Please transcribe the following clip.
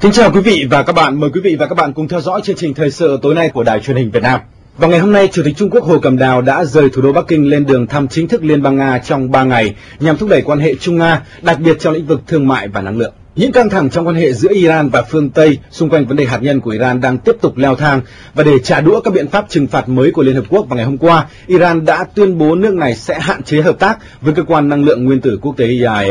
Kính chào quý vị và các bạn, mời quý vị và các bạn cùng theo dõi chương trình thời sự tối nay của Đài Truyền hình Việt Nam. Vào ngày hôm nay, Chủ tịch Trung Quốc Hồ Cẩm Đào đã rời thủ đô Bắc Kinh lên đường thăm chính thức Liên bang Nga trong 3 ngày nhằm thúc đẩy quan hệ Trung-Nga, đặc biệt trong lĩnh vực thương mại và năng lượng. Những căng thẳng trong quan hệ giữa Iran và phương Tây xung quanh vấn đề hạt nhân của Iran đang tiếp tục leo thang, và để trả đũa các biện pháp trừng phạt mới của Liên Hợp Quốc vào ngày hôm qua, Iran đã tuyên bố nước này sẽ hạn chế hợp tác với cơ quan năng lượng nguyên tử quốc tế IAEA.